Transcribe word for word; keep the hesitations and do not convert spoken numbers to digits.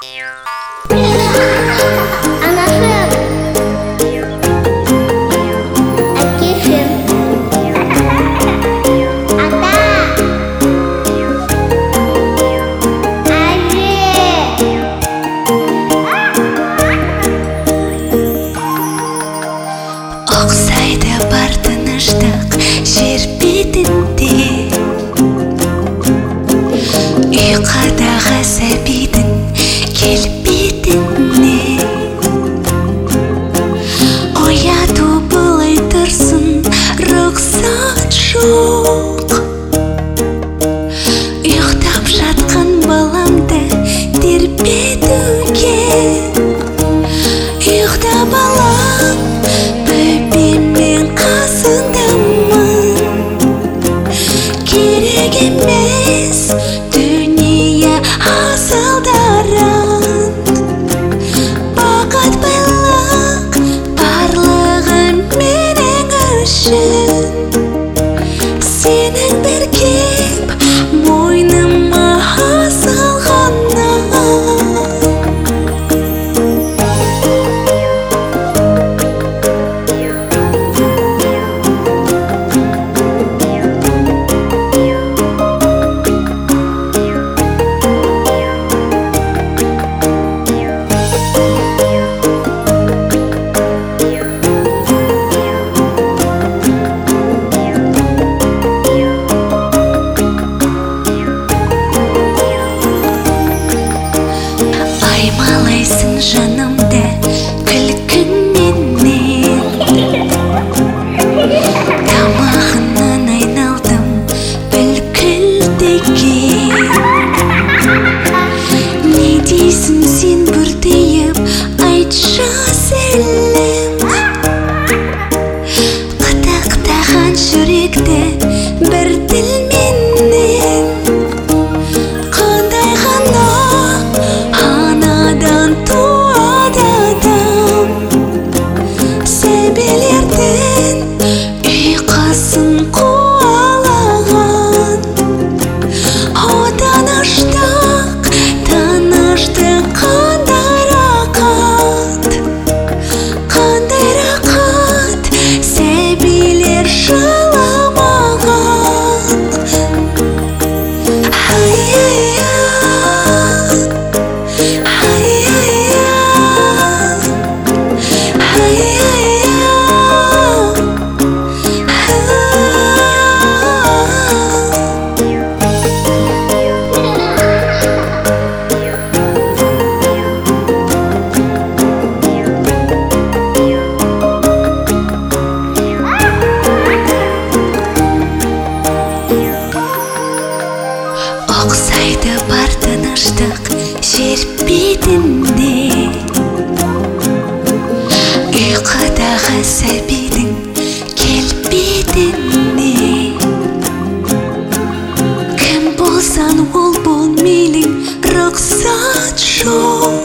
Оксайды бар тыныштық жер бетінде, ұйқыдағы сәбидің келбетіне. Ояту былай тұрсын рұқсат жоқ, ұйықтап жатқан баламды тербетуге. Ұйықта балам, бөбеммен қасыңдамын, керек емес дүние асылдарын. Бақыт байлық барлығы менің үшін, сенің бір кеп мойныма асылғаннан. Аймалайсың жанымды күлкіңнен, тамағынан айналдым бүлкілдеген. Не дейсің сен бұртиып, айтшы сәлем, қытықтаған жүректі бір тілменен. Қандай ғана анадан туады адам, сәбилердің ұйқысын қуалаған. О тыныштық, тыныштық қандай рақат, қандай рақат, сәбилер жыламаған. Ай-яй-яй, Оксайды бар тыныштық жер бетінде, ұйқыдағы сәбидің келбетіне. Кім болсан ол бол мейлің, рұқсат жоқ.